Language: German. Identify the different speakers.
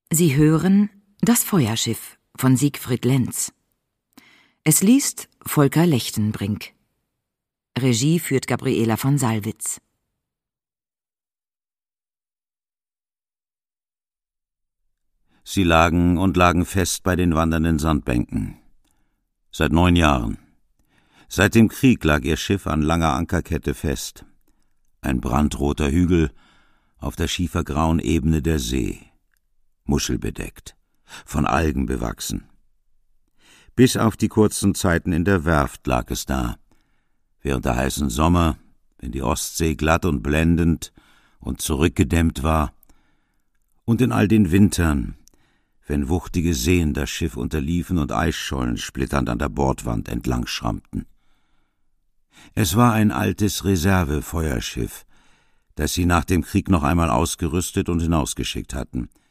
Speaker 1: Sie hören Das Feuerschiff von Siegfried Lenz. Es liest Volker Lechtenbrink. Regie führt Gabriela von Salwitz.
Speaker 2: Sie lagen und lagen fest bei den wandernden Sandbänken. Seit 9 Jahren. Seit dem Krieg lag ihr Schiff an langer Ankerkette fest. Ein brandroter Hügel auf der schiefergrauen Ebene der See. Muschelbedeckt, von Algen bewachsen. Bis auf die kurzen Zeiten in der Werft lag es da. Während der heißen Sommer, wenn die Ostsee glatt und blendend und zurückgedämmt war, und in all den Wintern, wenn wuchtige Seen das Schiff unterliefen und Eisschollen splitternd an der Bordwand entlang schrammten. Es war ein altes Reservefeuerschiff, das sie nach dem Krieg noch einmal ausgerüstet und hinausgeschickt hatten –